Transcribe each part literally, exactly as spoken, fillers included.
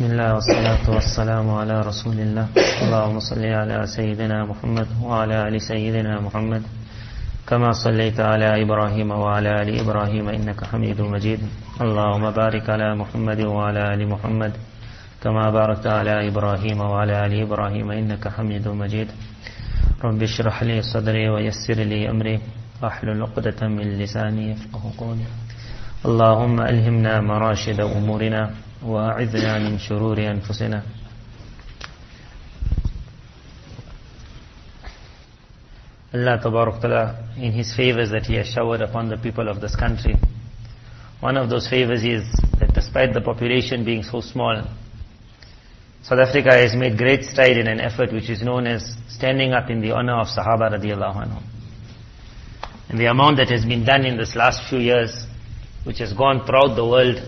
بسم الله والصلاة والسلام على رسول الله اللهم صل على سيدنا محمد وعلى آل سيدنا محمد كما صليت على إبراهيم وعلى آل إبراهيم إنك حميد مجيد اللهم بارك على محمد وعلى آل محمد كما باركت على إبراهيم وعلى آل إبراهيم إنك حميد مجيد رب اشرح لي صدري ويسر لي أمري واحلل عقدة من لساني يفقهوا قولي اللهم ألهمنا مراشد أمورنا وأعذنا من شرور أنفسنا. Allah Tabarak Ta'ala, in His favors that He has showered upon the people of this country, one of those favors is that despite the population being so small, South Africa has made great stride in an effort which is known as standing up in the honor of Sahaba radiallahu anhum. And the amount that has been done in this last few years, which has gone throughout the world.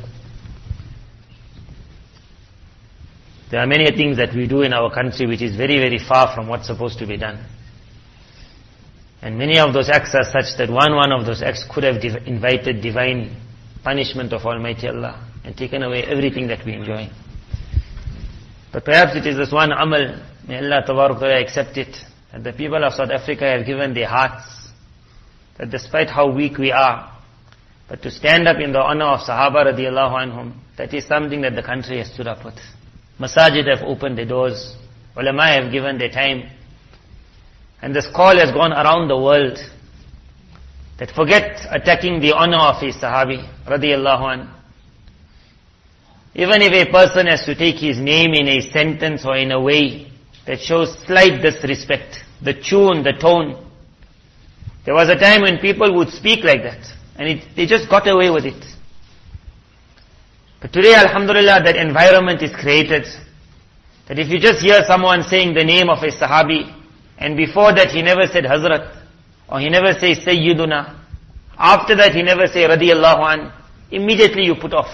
There are many things that we do in our country which is very, very far from what's supposed to be done. And many of those acts are such that one one of those acts could have div- invited divine punishment of Almighty Allah and taken away everything that we enjoy. But perhaps it is this one amal, may Allah Tabarak Ta'ala accept it, that the people of South Africa have given their hearts, that despite how weak we are, but to stand up in the honor of Sahaba radiallahu anhum, that is something that the country has stood up with. Masajid have opened their doors, ulama have given their time, and this call has gone around the world, that forget attacking the honor of his Sahabi radiallahu anhu. Even if a person has to take his name in a sentence or in a way that shows slight disrespect, the tune, the tone. There was a time when people would speak like that, and it, they just got away with it. But today, alhamdulillah, that environment is created, that if you just hear someone saying the name of a Sahabi, and before that he never said Hazrat, or he never says Sayyiduna, after that he never say Radiyallahu an, immediately you put off.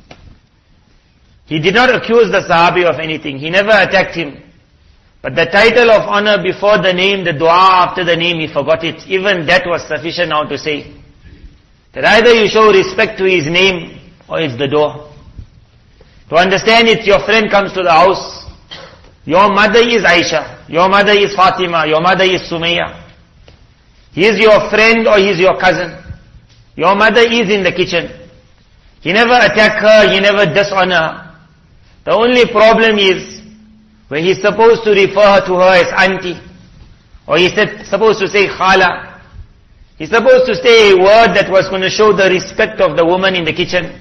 He did not accuse the Sahabi of anything, he never attacked him. But the title of honor before the name, the dua after the name, he forgot it. Even that was sufficient now to say, that either you show respect to his name, or it's the door. To understand it, your friend comes to the house. Your mother is Aisha. Your mother is Fatima. Your mother is Sumayya. He is your friend or he is your cousin. Your mother is in the kitchen. He never attack her. He never dishonor her. The only problem is where he's supposed to refer to her as auntie. Or he's supposed to say khala. He's supposed to say a word that was going to show the respect of the woman in the kitchen.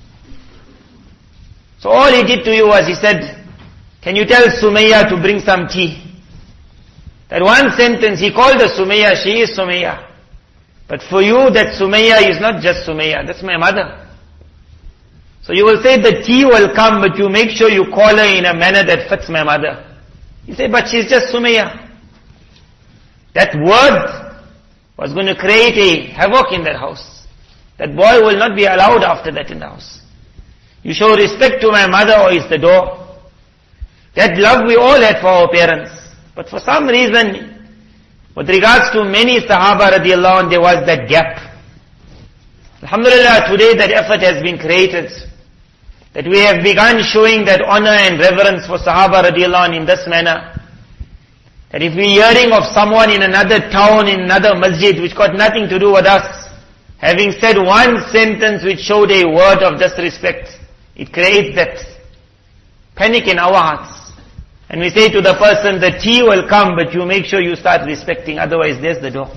So all he did to you was he said, can you tell Sumayya to bring some tea? That one sentence, he called her Sumayya, she is Sumayya. But for you, that Sumayya is not just Sumayya, that's my mother. So you will say the tea will come, but you make sure you call her in a manner that fits my mother. You say, but she's just Sumayya. That word was going to create a havoc in that house. That boy will not be allowed after that in the house. You show respect to my mother or is the door. That love we all had for our parents. But for some reason, with regards to many Sahaba radiallahu anh, there was that gap. Alhamdulillah, today that effort has been created. That we have begun showing that honor and reverence for Sahaba radiallahu anh in this manner. That if we're hearing of someone in another town, in another masjid, which got nothing to do with us, having said one sentence which showed a word of disrespect, it creates that panic in our hearts. And we say to the person, the tea will come, but you make sure you start respecting, otherwise there's the door.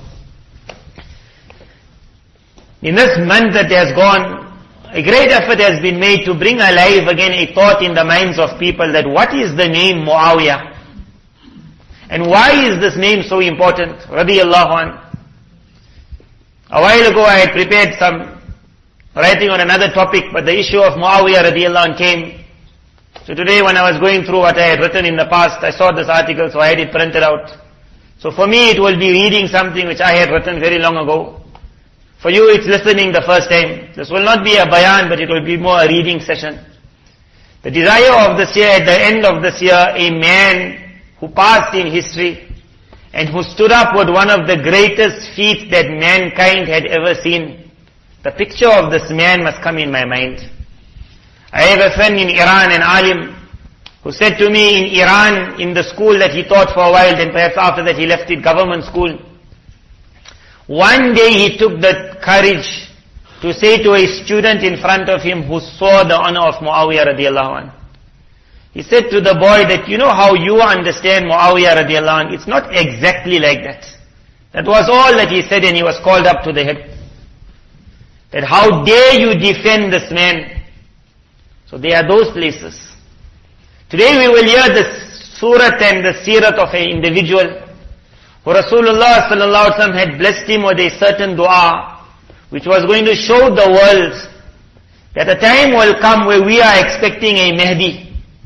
In this month that has gone, a great effort has been made to bring alive again a thought in the minds of people that what is the name Muawiyah? And why is this name so important? Radiyallahu anh. A while ago I had prepared some writing on another topic, but the issue of Muawiyah radiallahu anh came. So today when I was going through what I had written in the past, I saw this article, so I had it printed out. So for me it will be reading something which I had written very long ago. For you it's listening the first time. This will not be a bayan, but it will be more a reading session. The desire of this year, at the end of this year, a man who passed in history and who stood up with one of the greatest feats that mankind had ever seen. The picture of this man must come in my mind. I have a friend in Iran, an alim, who said to me in Iran, in the school that he taught for a while, then perhaps after that he left it, government school. One day he took the courage to say to a student in front of him who saw the honor of Muawiyah radiallahu anhu. He said to the boy that, you know how you understand Muawiyah radiallahu anhu, it's not exactly like that. That was all that he said, and he was called up to the head. That how dare you defend this man? So there are those places. Today we will hear the surat and the sirat of an individual who Rasulullah sallallahu alaihi wasallam had blessed him with a certain dua, which was going to show the world that a time will come where we are expecting a Mahdi.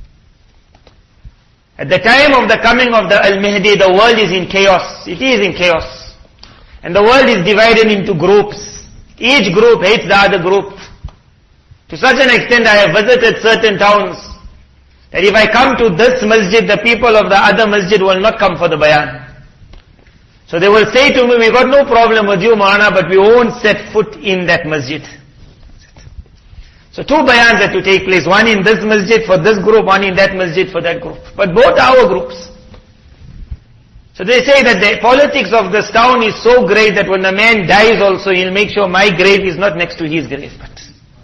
At the time of the coming of the Al-Mahdi, the world is in chaos. It is in chaos. And the world is divided into groups. Each group hates the other group. To such an extent, I have visited certain towns that if I come to this masjid, the people of the other masjid will not come for the bayan. So they will say to me, we got no problem with you, Maulana, but we won't set foot in that masjid. So two bayans had to take place, one in this masjid for this group, one in that masjid for that group. But both are our groups. So they say that the politics of this town is so great that when the man dies also, he'll make sure my grave is not next to his grave. But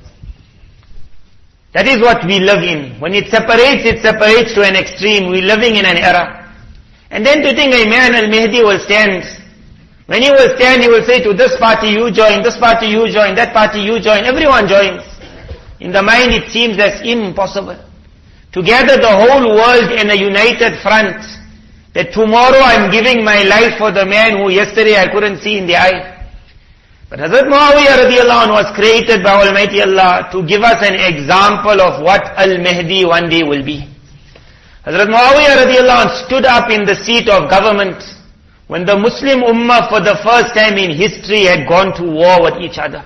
that is what we live in. When it separates, it separates to an extreme. We're living in an era. And then to think a man, Al-Mahdi, will stand. When he will stand, he will say to this party you join, this party you join, that party you join, everyone joins. In the mind it seems as impossible to gather the whole world in a united front, that tomorrow I'm giving my life for the man who yesterday I couldn't see in the eye. But Hazrat Muawiyah radiallahu anhu was created by Almighty Allah to give us an example of what Al-Mahdi one day will be. Hazrat Muawiyah radiallahu anhu stood up in the seat of government when the Muslim Ummah for the first time in history had gone to war with each other.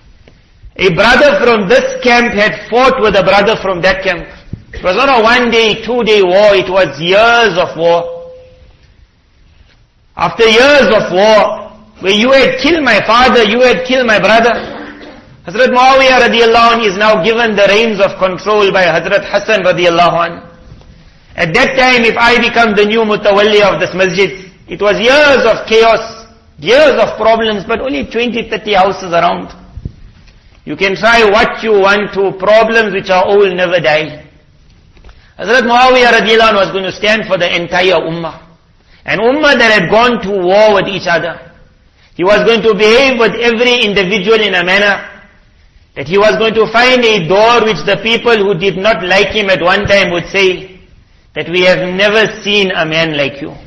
A brother from this camp had fought with a brother from that camp. It was not a one day, two day war, it was years of war. After years of war, where you had killed my father, you had killed my brother, Hazrat Muawiyah radiallahu anhu is now given the reins of control by Hazrat Hassan radiallahu anhu. At that time, if I become the new mutawalli of this masjid, it was years of chaos, years of problems, but only twenty, thirty houses around. You can try what you want to, problems which are old never die. Hazrat Muawiyah radiallahu anhu was going to stand for the entire ummah. An ummah that had gone to war with each other. He was going to behave with every individual in a manner that he was going to find a door which the people who did not like him at one time would say that we have never seen a man like you.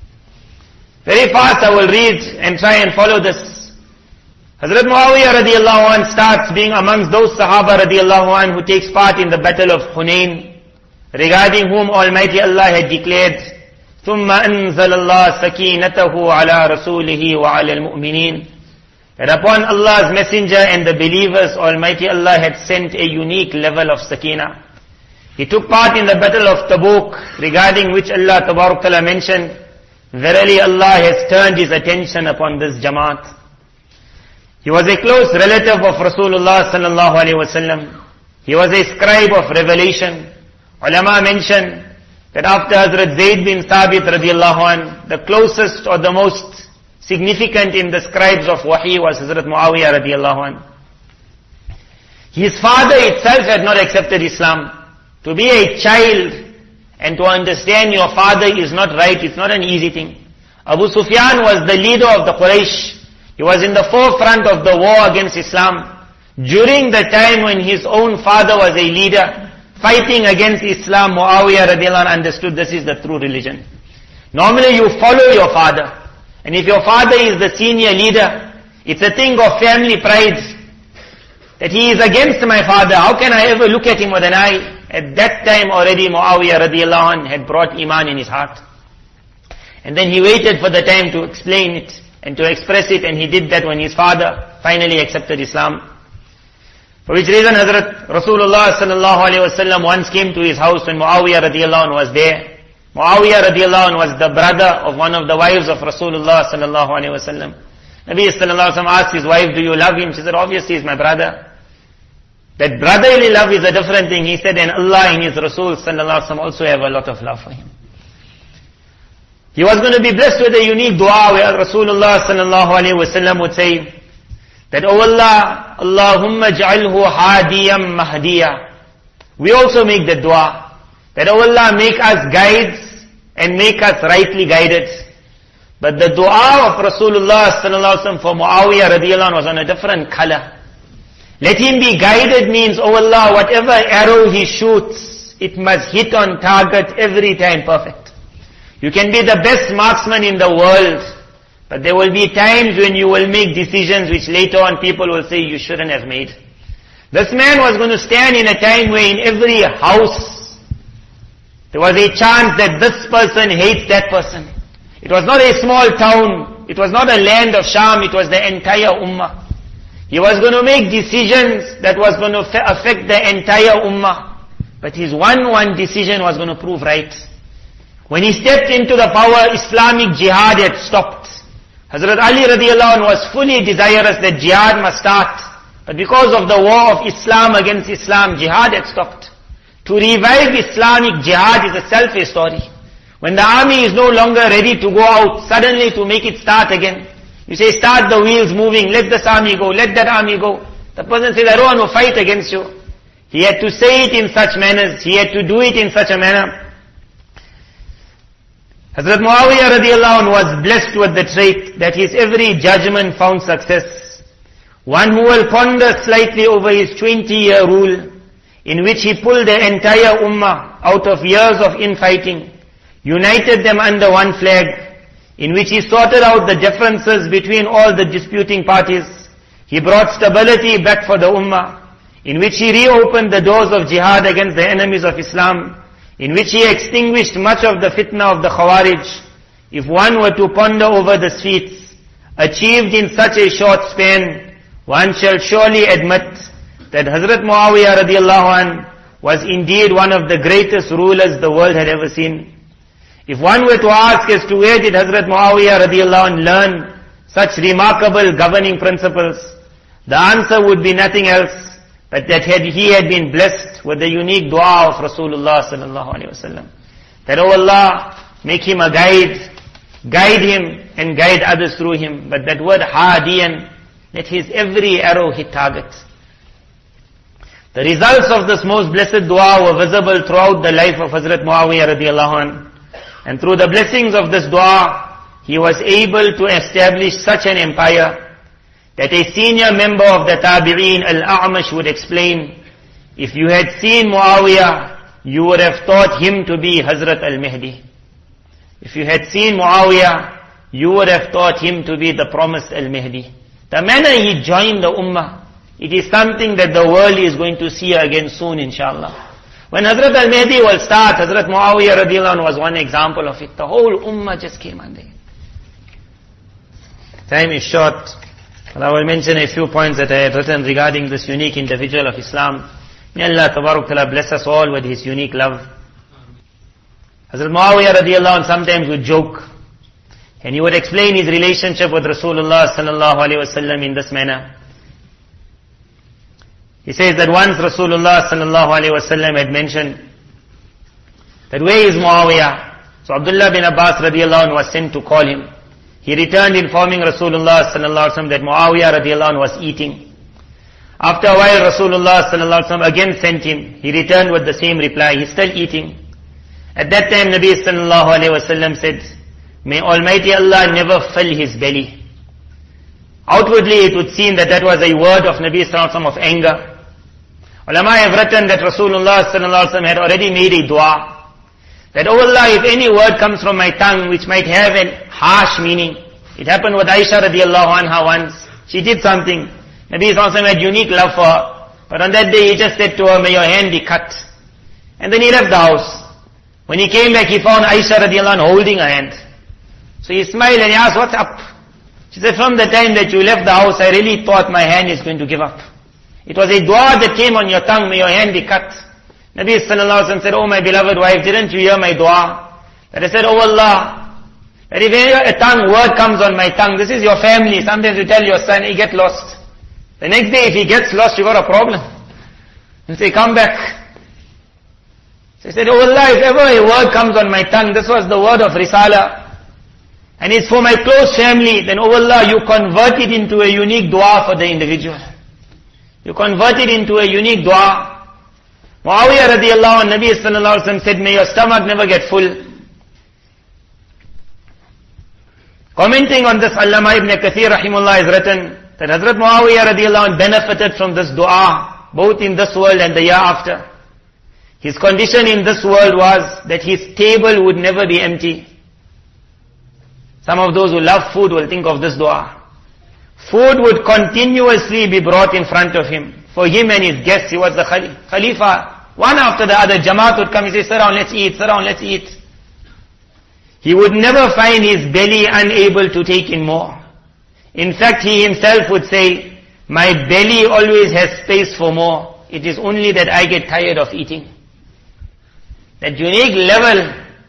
Very fast I will read and try and follow this. Hazrat Muawiyah radiallahu anhu starts being amongst those Sahaba radiallahu anhu who takes part in the battle of Hunain, regarding whom Almighty Allah had declared, ثُمَّ أَنزَلَ اللَّهُ سَكِينَتَهُ عَلَى رَسُولِهِ وَعَلَى الْمُؤْمِنِينَ. That upon Allah's messenger and the believers, Almighty Allah had sent a unique level of sakina. He took part in the battle of Tabuk, regarding which Allah Tabarak Ta'ala mentioned, verily Allah has turned His attention upon this Jamaat. He was a close relative of Rasulullah sallallahu alaihi wasallam. He was a scribe of revelation. Ulama mention that after Hazrat Zayd bin Thabit radiallahu anh, the closest or the most significant in the scribes of Wahi was Hazrat Muawiyah radiallahu anh. His father itself had not accepted Islam. To be a child and to understand your father is not right, it's not an easy thing. Abu Sufyan was the leader of the Quraysh. He was in the forefront of the war against Islam. During the time when his own father was a leader, fighting against Islam, Muawiyah radiallahu anh understood this is the true religion. Normally you follow your father. And if your father is the senior leader, it's a thing of family pride. That he is against my father, how can I ever look at him with an eye? At that time already Muawiyah radiallahu anh had brought iman in his heart. And then he waited for the time to explain it and to express it, and he did that when his father finally accepted Islam. For which reason Hazrat Rasulullah sallallahu alaihi wasallam once came to his house when Muawiyah radiallahu anh was there. Muawiyah radiallahu anh was the brother of one of the wives of Rasulullah sallallahu alaihi wasallam. Nabi sallallahu alaihi wasallam asked his wife, do you love him? She said, obviously he's my brother. That brotherly love is a different thing. He said, and Allah and His Rasul sallallahu alaihi wasallam also have a lot of love for him. He was going to be blessed with a unique dua where Rasulullah sallallahu alaihi wasallam would say that, oh Allah, Allahumma ja'alhu hadiyam mahdiya. We also make the dua that, oh Allah, make us guides and make us rightly guided. But the dua of Rasulullah sallallahu alaihi wasallam for Muawiyah radiyallahu anhu was on a different color. Let him be guided means, oh Allah, whatever arrow he shoots, it must hit on target every time perfect. You can be the best marksman in the world, but there will be times when you will make decisions which later on people will say you shouldn't have made. This man was going to stand in a time where in every house there was a chance that this person hates that person. It was not a small town, it was not a land of Sham, it was the entire ummah. He was going to make decisions that was going to affect the entire ummah. But his one one decision was going to prove right. When he stepped into the power, Islamic jihad had stopped. Hazrat Ali radiallahu anhu was fully desirous that jihad must start. But because of the war of Islam against Islam, jihad had stopped. To revive Islamic jihad is itself a story. When the army is no longer ready to go out, suddenly to make it start again. You say, start the wheels moving, let this army go, let that army go. The person says, I don't want to fight against you. He had to say it in such manners, he had to do it in such a manner. Hazrat Muawiyah radiallahu anhu was blessed with the trait that his every judgment found success. One who will ponder slightly over his twenty-year rule, in which he pulled the entire ummah out of years of infighting, united them under one flag, in which he sorted out the differences between all the disputing parties. He brought stability back for the ummah, in which he reopened the doors of jihad against the enemies of Islam, in which he extinguished much of the fitna of the Khawarij. If one were to ponder over the feats achieved in such a short span, one shall surely admit that Hazrat Muawiyah radiallahu anh was indeed one of the greatest rulers the world had ever seen. If one were to ask as to where did Hazrat Muawiyah radiallahu anh learn such remarkable governing principles, the answer would be nothing else but that he had been blessed with the unique dua of Rasulullah sallallahu alaihi wasallam. That, oh Allah, make him a guide, guide him and guide others through him. But that word hadiyan, let his every arrow hit target. The results of this most blessed dua were visible throughout the life of Hazrat Muawiyah radiallahu anh. And through the blessings of this dua, he was able to establish such an empire that a senior member of the Tabi'een, Al-A'mash, would explain, if you had seen Muawiyah, you would have thought him to be Hazrat Al-Mahdi. If you had seen Muawiyah, you would have thought him to be the promised Al-Mahdi. The manner he joined the ummah, it is something that the world is going to see again soon, inshallah. When Hazrat Al-Mahdi will start, Hazrat Muawiyah radiallahu anhu was one example of it. The whole ummah just came under him. Time is short. Well, I will mention a few points that I had written regarding this unique individual of Islam. May Allah Tabarak Ta'ala bless us all with His unique love. Hazrat Muawiyah radiallahu anhu sometimes would joke, and he would explain his relationship with Rasulullah sallallahu alaihi wasallam in this manner. He says that once Rasulullah sallallahu alaihi wasallam had mentioned that where is Muawiyah? So Abdullah bin Abbas radiallahu anhu was sent to call him. He returned informing Rasulullah sallallahu alaihi wasallam that Muawiyah radiallahu anhu was eating. After a while Rasulullah sallallahu alaihi wasallam again sent him. He returned with the same reply. He's still eating. At that time Nabi sallallahu alaihi wasallam said, may Almighty Allah never fill his belly. Outwardly it would seem that that was a word of Nabi sallallahu alaihi wasallam of anger. Ulama have written that Rasulullah sallallahu alaihi wasallam had already made a dua that, oh Allah, if any word comes from my tongue which might have a harsh meaning. It happened with Aisha radiallahu anha once. She did something. Nabi sallallahu alaihi wasallam had unique love for her. But on that day he just said to her, may your hand be cut. And then he left the house. When he came back he found Aisha radiallahu anha holding her hand. So he smiled and he asked, what's up? She said, from the time that you left the house I really thought my hand is going to give up. It was a dua that came on your tongue, may your hand be cut. Nabi sallallahu alaihi wasallam said, oh my beloved wife, didn't you hear my dua? That I said, oh Allah, that if a tongue word comes on my tongue, this is your family. Sometimes you tell your son, he get lost. The next day if he gets lost, you got a problem. and say, come back. So he said, oh Allah, if ever a word comes on my tongue, this was the word of Risala, and it's for my close family, then oh Allah, you convert it into a unique dua for the individual. You convert it into a unique dua. Muawiyah radiallahu anhu, Nabi sallallahu alaihi wasallam said, may your stomach never get full. Commenting on this, Allama ibn Kathir rahimullah has written that Hazrat Muawiyah radiallahu anhu benefited from this dua, both in this world and the year after. His condition in this world was that his table would never be empty. Some of those who love food will think of this dua. Food would continuously be brought in front of him. For him and his guests, he was the Khalifa. One after the other, Jamaat would come and say, sit down, let's eat, sit down, let's eat. He would never find his belly unable to take in more. In fact, he himself would say, my belly always has space for more. It is only that I get tired of eating. That unique level.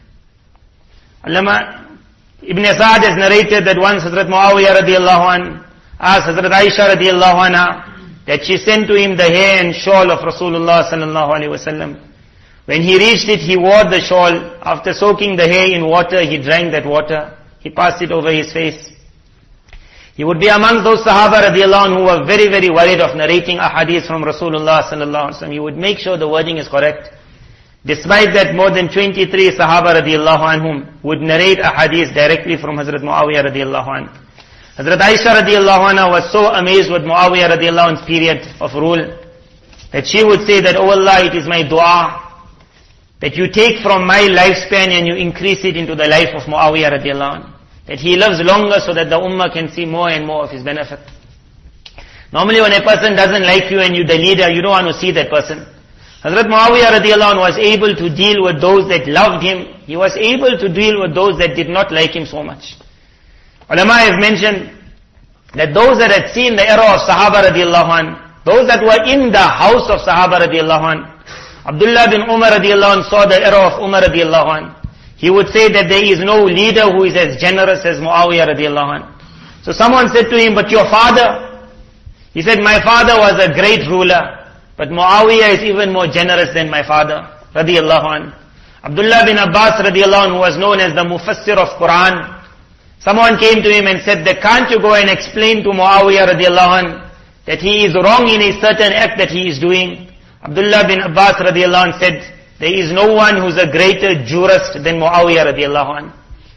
Allama Ibn Sa'd has narrated that once Hazrat Muawiyah radiallahu anhu asked Hazrat Aisha radiallahu anha that she sent to him the hair and shawl of Rasulullah sallallahu alaihi wasallam. When he reached it, he wore the shawl. After soaking the hair in water, he drank that water. He passed it over his face. He would be amongst those Sahaba radiallahu anhu who were very, very worried of narrating a hadith from Rasulullah sallallahu alaihi wasallam. He would make sure the wording is correct. Despite that, more than twenty-three Sahaba radiallahu anhum would narrate a hadith directly from Hazrat Muawiyah radiallahu anhu. Hazrat Aisha radiallahu anha was so amazed with Muawiyah radiallahu anhu's period of rule that she would say that, oh Allah, it is my dua that you take from my lifespan and you increase it into the life of Muawiyah radiallahu anhu. That he lives longer so that the ummah can see more and more of his benefit. Normally when a person doesn't like you and you're the leader, you don't want to see that person. Hazrat Muawiyah radiallahu anhu was able to deal with those that loved him. He was able to deal with those that did not like him so much. Ulama have mentioned that those that had seen the era of Sahaba radiallahu anhu, those that were in the house of Sahaba radiallahu anhu, Abdullah bin Umar radiallahu anhu saw the era of Umar radiallahu anhu. He would say that there is no leader who is as generous as Muawiyah radiallahu anhu. So someone said to him, but your father? He said, my father was a great ruler, but Muawiyah is even more generous than my father radiallahu anhu. Abdullah bin Abbas radiallahu anhu was known as the Mufassir of Quran. Someone came to him and said that can't you go and explain to Muawiyah radiallahu anhu that he is wrong in a certain act that he is doing? Abdullah bin Abbas radiallahu anhu said, there is no one who's a greater jurist than Muawiyah radiallahu anhu.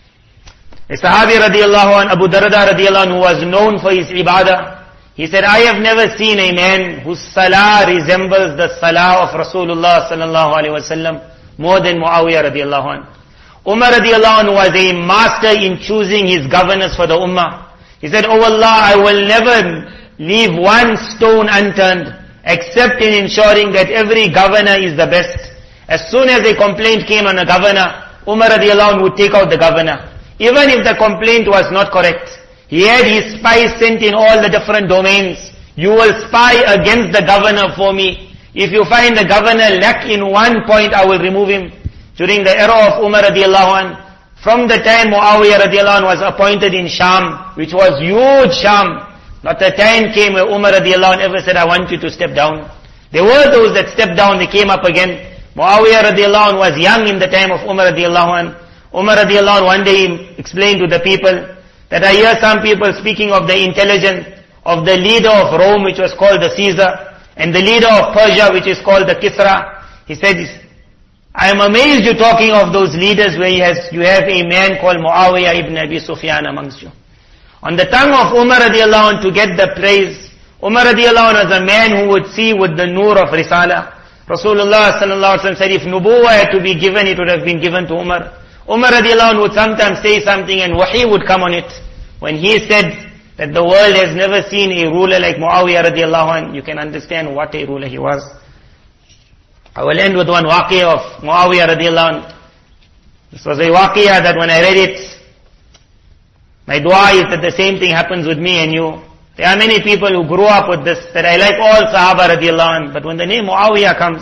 A Sahabi radiallahu anhu, Abu Darda radiallahu anhu, who was known for his ibadah, he said, I have never seen a man whose salah resembles the salah of Rasulullah sallallahu alaihi wasallam more than Muawiyah radiallahu anhu. Umar radiallahu anhu was a master in choosing his governors for the ummah. He said, oh Allah, I will never leave one stone unturned except in ensuring that every governor is the best. As soon as a complaint came on a governor, Umar radiallahu anhu would take out the governor. Even if the complaint was not correct, he had his spies sent in all the different domains. You will spy against the governor for me. If you find the governor lack in one point, I will remove him. During the era of Umar radiallahu anhu, from the time Muawiyah radiallahu anhu was appointed in Sham, which was huge Sham, not a time came where Umar radiallahu anhu ever said, I want you to step down. There were those that stepped down, they came up again. Muawiyah radiallahu anhu was young in the time of Umar radiallahu anhu. Umar radiallahu anhu one day explained to the people that I hear some people speaking of the intelligence of the leader of Rome, which was called the Caesar, and the leader of Persia, which is called the Kisra. He said, I am amazed you talking of those leaders where he has, you have a man called Muawiyah ibn Abi Sufyan amongst you. On the tongue of Umar radiallahu anhu to get the praise, Umar radiallahu anhu was a man who would see with the nur of Risala. Rasulullah sallallahu alaihi wasallam said if nubuwwah had to be given, it would have been given to Umar. Umar radiallahu anhu would sometimes say something and wahi would come on it. When he said that the world has never seen a ruler like Muawiyah radiallahu anhu, you can understand what a ruler he was. I will end with one waqiyah of Muawiyah radiallahu anhu. This was a waqiyah that when I read it, my dua is that the same thing happens with me and you. There are many people who grew up with this, that I like all Sahaba radiallahu anhu, but when the name Muawiyah comes,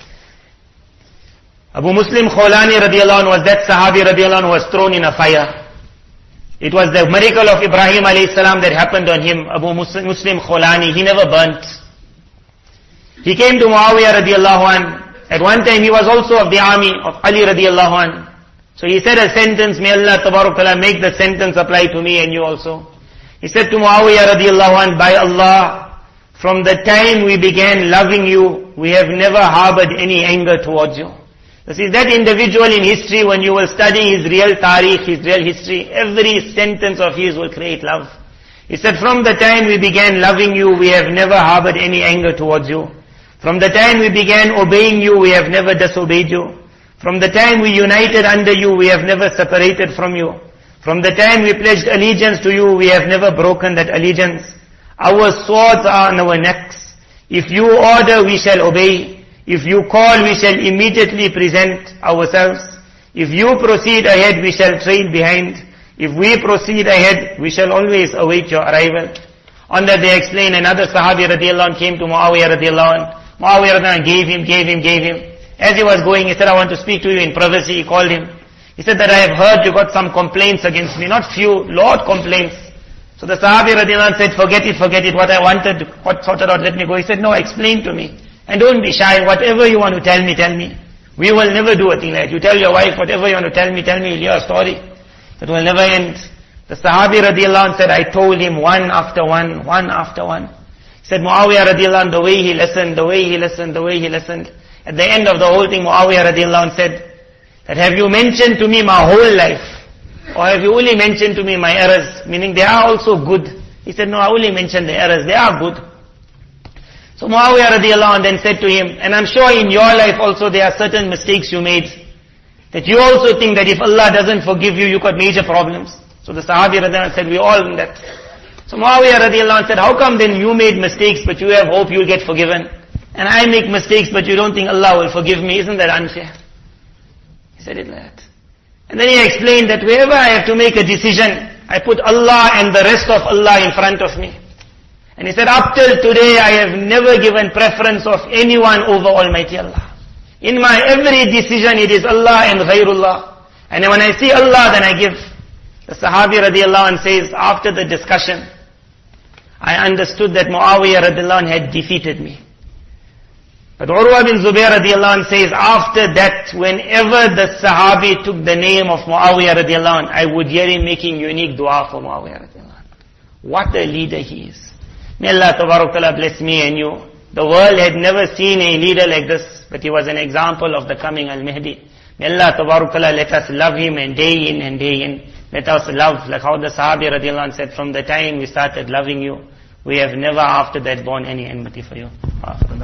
Abu Muslim Khawlani radiallahu anhu was that Sahabi radiallahu anhu was thrown in a fire. It was the miracle of Ibrahim alayhi salam that happened on him. Abu Muslim Khawlani, he never burnt. He came to Muawiyah radiallahu anhu. At one time he was also of the army of Ali radiallahu anhu. So he said a sentence, may Allah tabarak ta'ala make the sentence apply to me and you also. He said to Muawiyah radiallahu anhu, by Allah, from the time we began loving you, we have never harbored any anger towards you. You see, that individual in history, when you will study his real tariq, his real history, every sentence of his will create love. He said, from the time we began loving you, we have never harbored any anger towards you. From the time we began obeying you, we have never disobeyed you. From the time we united under you, we have never separated from you. From the time we pledged allegiance to you, we have never broken that allegiance. Our swords are on our necks. If you order, we shall obey. If you call, we shall immediately present ourselves. If you proceed ahead, we shall trail behind. If we proceed ahead, we shall always await your arrival. On that they explain, another Sahabi radiallahu anh came to Muawiyah radiallahu anh. Muawiyah radiallahu anh gave him, gave him, gave him. As he was going, he said, I want to speak to you in privacy. He called him. He said that I have heard you got some complaints against me. Not few, Lord complaints. So the Sahabi radiallahu anh said, forget it, forget it. What I wanted, what sorted out, let me go. He said, no, explain to me. And don't be shy. Whatever you want to tell me, tell me. We will never do a thing like that. You tell your wife, whatever you want to tell me, tell me, you'll hear a story. It will never end. The Sahabi radiallahu anh said, I told him one after one, one after one. He said, Muawiyah radiallahu anh, the way he listened, the way he listened, the way he listened. At the end of the whole thing, Muawiyah radiallahu anh said, that have you mentioned to me my whole life? Or have you only mentioned to me my errors? Meaning they are also good. He said, no, I only mentioned the errors. They are good. So Muawiyah radiallahu anh then said to him, and I'm sure in your life also there are certain mistakes you made, that you also think that if Allah doesn't forgive you, you got major problems. So the Sahabi radiallahu anh said, we all in that. So Muawiyah radiallahu anh said, how come then you made mistakes but you have hope you'll get forgiven? And I make mistakes but you don't think Allah will forgive me? Isn't that unfair? He said it like that. And then he explained that wherever I have to make a decision, I put Allah and the rest of Allah in front of me. And he said, up till today I have never given preference of anyone over Almighty Allah. In my every decision it is Allah and Ghairullah. And when I see Allah then I give. The Sahabi radiallahu anh says, after the discussion, I understood that Muawiyah radiallahu anh had defeated me. But Urwa bin Zubair radiallahu anh says, after that, whenever the Sahabi took the name of Muawiyah radiallahu anh, I would hear him making unique dua for Muawiyah radiallahu anh. What a leader he is. May Allah tabarak ta'ala bless me and you. The world had never seen a leader like this, but he was an example of the coming Al-Mahdi. May Allah tabarak ta'ala let us love him and day in and day in. Let us love, like how the Sahabi radiallahu anh said, from the time we started loving you, we have never after that borne any enmity for you.